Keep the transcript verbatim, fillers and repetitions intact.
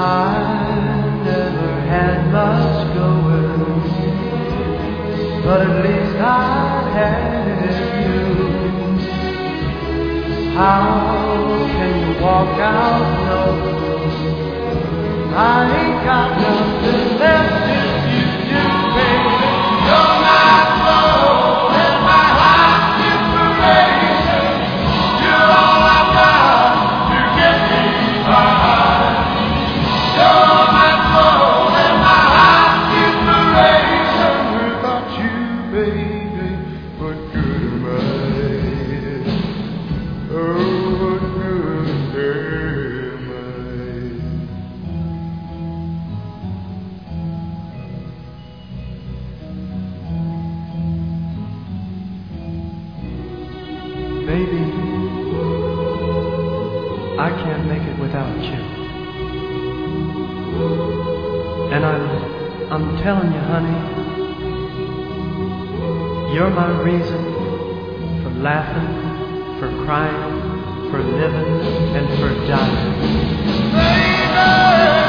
I never had much going, but at least I had you. How can you walk out knowing I ain't got nothing left if you do, baby? You're my soul and my heart's inspiration. You're all I've got to get me by. You're my soul and my heart's inspiration. Without you, baby, what good am I? Oh, what good am I? Baby, I can't make it without you. And I'm, I'm telling you, honey, you're my reason for laughing, for crying, for living, and for dying. Baby!